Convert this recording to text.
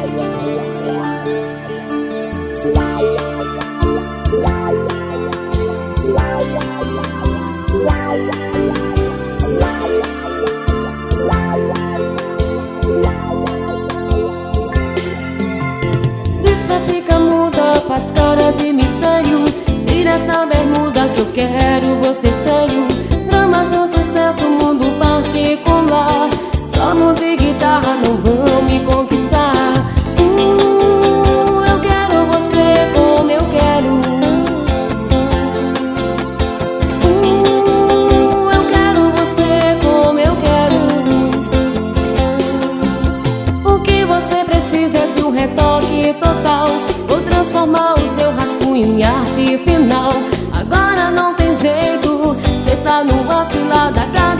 Fica muda, faz cara de mistério. Tira essa bermuda que eu quero você sério. Dramas do sucesso, mundo particular. Só muda de guitarra não vão me conquistar. Eu quero você como eu quero. Eu quero você como eu quero. O que você precisa é de um retoque total. Vou transformar o seu rascunho em arte final. Agora não tem jeito, cê tá no vacilar da cara.